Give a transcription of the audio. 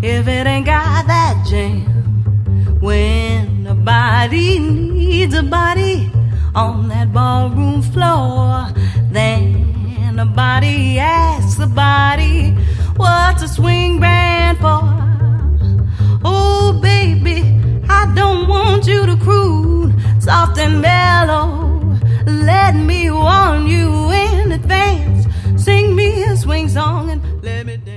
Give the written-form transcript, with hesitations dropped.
if it ain't got that jam. When a body needs a body on that ballroom floor, then a body asks a body, what's a swing band for? Oh baby, I don't want you to croon soft and mellow. Let me warn you in advance, sing me a swing song and let me dance.